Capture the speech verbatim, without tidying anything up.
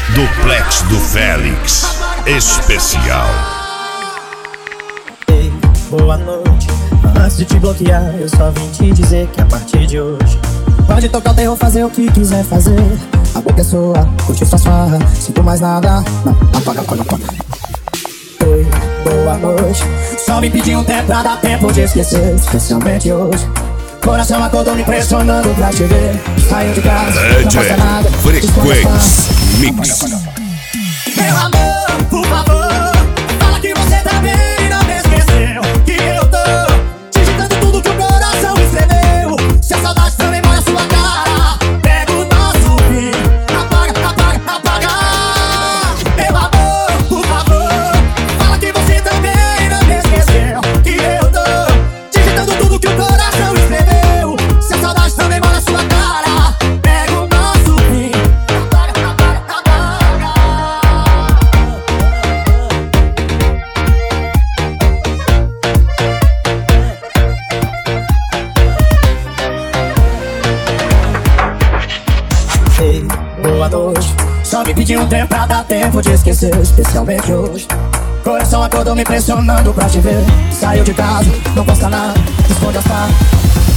Duplex do Félix especial. Ei, boa noite. Antes de te bloquear, eu só vim te dizer que a partir de hoje pode tocar o terror, fazer o que quiser fazer. A boca é sua, curte sua farra. Sinto mais nada, não, apaga, apaga, apaga. Oi, boa noite. Só me pedi um tempo pra dar tempo de esquecer, especialmente hoje. Coração acordou me pressionando pra te ver. Saiu de casa, não passa nada. Frequência Mix. Meu amor, por favor, fala que você tá bem e não me esqueceu. Que eu tô digitando tudo que o coração escreveu. Se a saudade também molha sua cara, pega o nosso fim, apaga, apaga, apaga. Meu amor, por favor, fala que você tá bem e não me esqueceu. Que eu tô digitando tudo que o coração escreveu. Se a saudade também molha sua cara, pega o nosso fim, apaga, apaga, apaga. Ei, boa noite. Só me pedi um tempo pra dar tempo de esquecer, especialmente hoje. Coração acordou me pressionando pra te ver. Saiu de casa, não posta nada, esconde as falas.